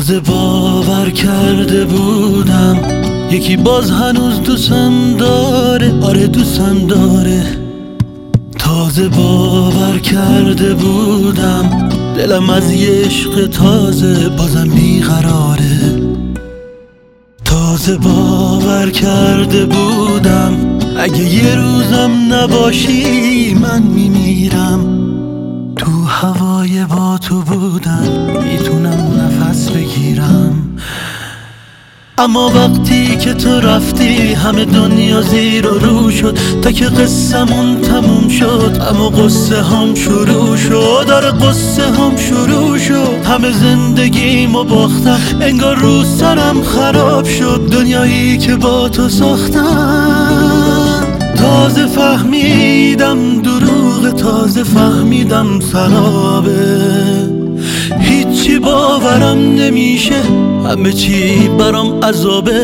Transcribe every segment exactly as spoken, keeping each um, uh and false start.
تازه باور کرده بودم یکی باز هنوز دوستم داره، آره دوستم داره. تازه باور کرده بودم دلم از یه عشق تازه بازم بیقراره. تازه باور کرده بودم اگه یه روزم نباشی من میمیرم. تو هوای با تو بودن میتونم نفس بگیرم، اما وقتی که تو رفتی همه دنیا زیر و رو شد. تا که قصه‌مون تموم شد اما قصه هم شروع شد، آره قصه هم شروع شد. همه زندگیمو باختم انگار رو سرم خراب شد. دنیایی که با تو ساختم تازه فهمیدم دروغ، تازه فهمیدم سرابه. هیچی باورم نمیشه، همه چی برام عذابه،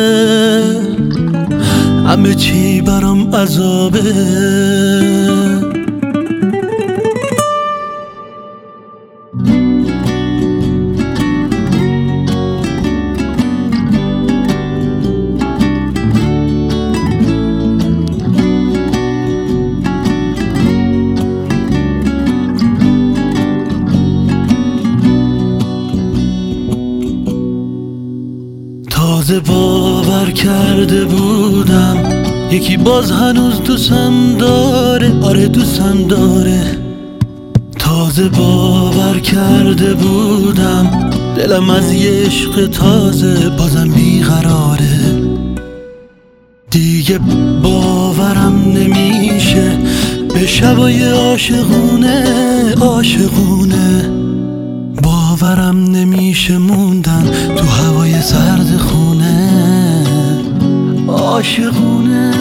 همه چی برام عذابه. تازه باور کرده بودم یکی باز هنوز دوستم داره، آره دوستم داره. تازه باور کرده بودم دلم از یه عشق تازه بازم بیقراره. دیگه باورم نمیشه به شبای عاشقونه عاشقونه. باورم نمیشه موندن تو هوای سرد خونه عاشقونه.